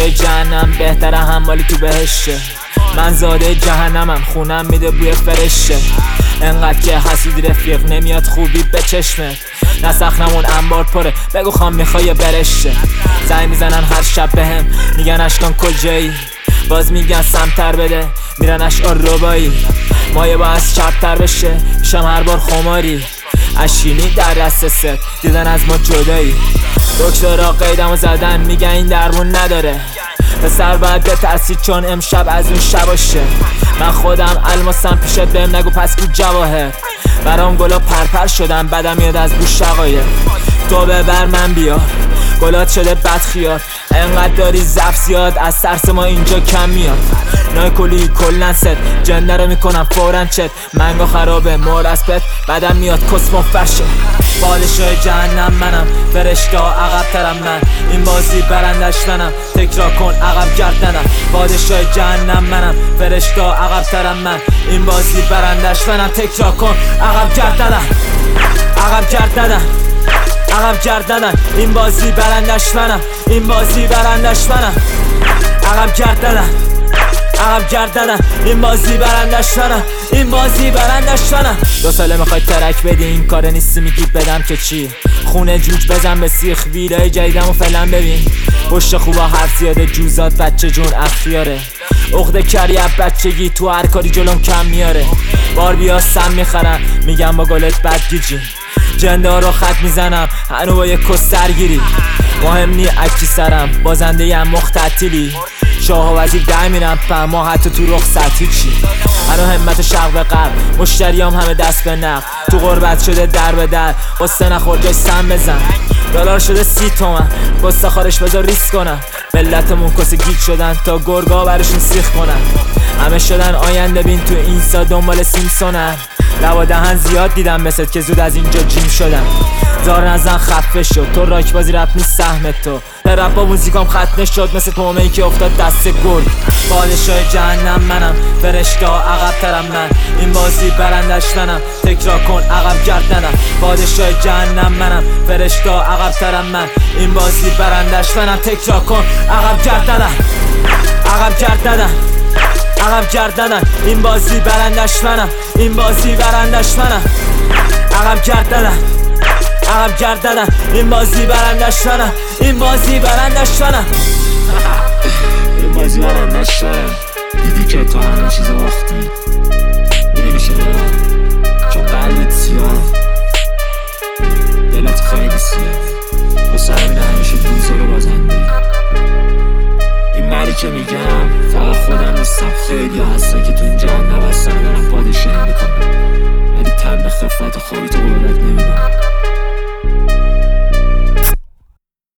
پادشاه جهنم بهتره حمالی تو بهشه. من زاده جهنمم، خونم میده بوی فرشه. انقدر که حسودی رفیق نمیاد خوبی به چشمت. نسخنمون انبار پره، بگو خام میخوای برشه. زنگ میزنن هر شب بهم میگن اشکان کجایی، باز میگن سمتر بده میرن اشعار ربایی. مایه با از چپتر بشه میشم هر بار خماری. اشکینی در دست ست دیدن از ما جدایی. دکترها قیدمو زدن میگن این درمون نداره. پسر باید بترسی چون امشب از اون شباشه. من خودم الماسم پیشت بهم نگو پس کو جواهر. برام گلا پرپر شدن بدم میاد از بو شقایق. تو ببر من بیار گلات شده بد خیار. انقدر داری زف زیاد از ترس ما اینجا کم میاد. نای کلی کلن ست جنده رو میکنم فورن چت. منگا خرابه مور از پت بدم میاد کسمون فرشه. پادشاه جهنم منم، فرشته ها عقب ترم من. این بازی برندش منم، تکرار کن عقب گردنم. پادشاه جهنم منم، فرشته ها عقب ترم من. این بازی برندش منم، تکرار کن عقب گردنم. عقب گردنم، عقب گردنم. این بازی برندش منم، این بازی برندش منم. عقب گردنم، عقب گردنم. این بازی برندش منم، این بازی برندش منم. 2 ساله میخوای ترک بدی این کار نیستی میگی بدم که چی. خونه جوج بزن به سیخ ویدای جدیدمو فعلا ببین. پشت خوبا حرف زیاده جوزات بچه جون اختیاره. عقده کری از بچگی تو هر کاری جلوم کم میاره. باربیا سم میخرم میگم با گلت بد گیجی. جنده ها رو خط میزنم هنو با یک کس درگیری. مهم نی اکی سرم بازنده یم مختطیلی. شاه و وزیر در میرم ما حتی تو رخصتی چی. هنو همت شرق به غرب مشتریام همه دست به نقد. تو غربت شده در به در قصه نخور جای سم بزن. دلار شده 30 تومن قصه خارش بذار ریس کنم. ملتمون کس گیج شدن تا گرگا برشون سیخ کنن. همه شدن آینده بین تو اینستا دنبال سیمسونن. لبا دهن زیاد دیدم مثل که زود از اینجا جیم شدن. زار نزن خفه شد تو راک بازی رپ نیست سهم تو. رپ با موزیکام ختنه شد مثل تومه‌ای که افتاد دست گرگ. پادشاه جهنم منم، فرشته ها عقب ترم من. این بازی برندش منم، تکرار کن عقب گردنم. پادشاه جهنم منم، فرشته ها عقب ترم من. این بازی برندش منم، تکرار کن عقب گردنم. عقب گردنم، عقب گردنم. این بازی برندش منم، این بازی برندش منم. عقب گردنم، عقب گردنم. این بازی برندش منم، این بازی برندش منم. این بازی برندش منم. دیدی که تو همه چیز وقتی میدونی چرا؟ چون قلبت سیاه، دلت خیلی سیاه. واسه همین همیشه دوزار بازنده. این مری که میگم فقط خودم نیستم. خیلی هستن که تو این جهنم هستن دارن پادشاهی میکنن ولی تن به خفت خوابی تو قدرت نمیدن.